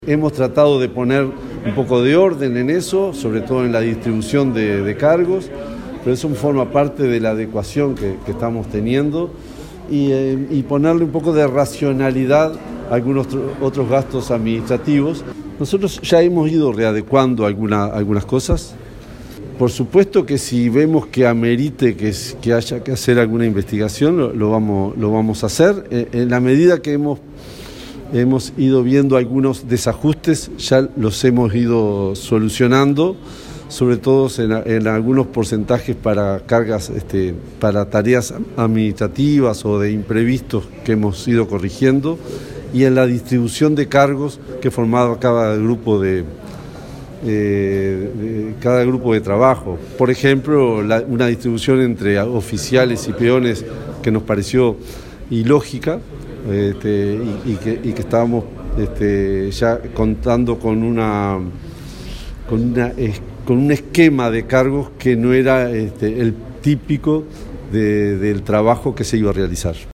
Hemos tratado de poner un poco de orden en eso, sobre todo en la distribución de cargos, pero eso forma parte de la adecuación que estamos teniendo y ponerle un poco de racionalidad a algunos otros gastos administrativos. Nosotros ya hemos ido readecuando algunas cosas. Por supuesto que si vemos que amerite que haya que hacer alguna investigación, lo vamos a hacer. En la medida que hemos ido viendo algunos desajustes, ya los hemos ido solucionando, sobre todo en algunos porcentajes para cargas, para tareas administrativas o de imprevistos que hemos ido corrigiendo, y en la distribución de cargos que formaba cada grupo de trabajo. Por ejemplo, una distribución entre oficiales y peones que nos pareció ilógica, y que estábamos ya contando con un esquema de cargos que no era el típico del trabajo que se iba a realizar.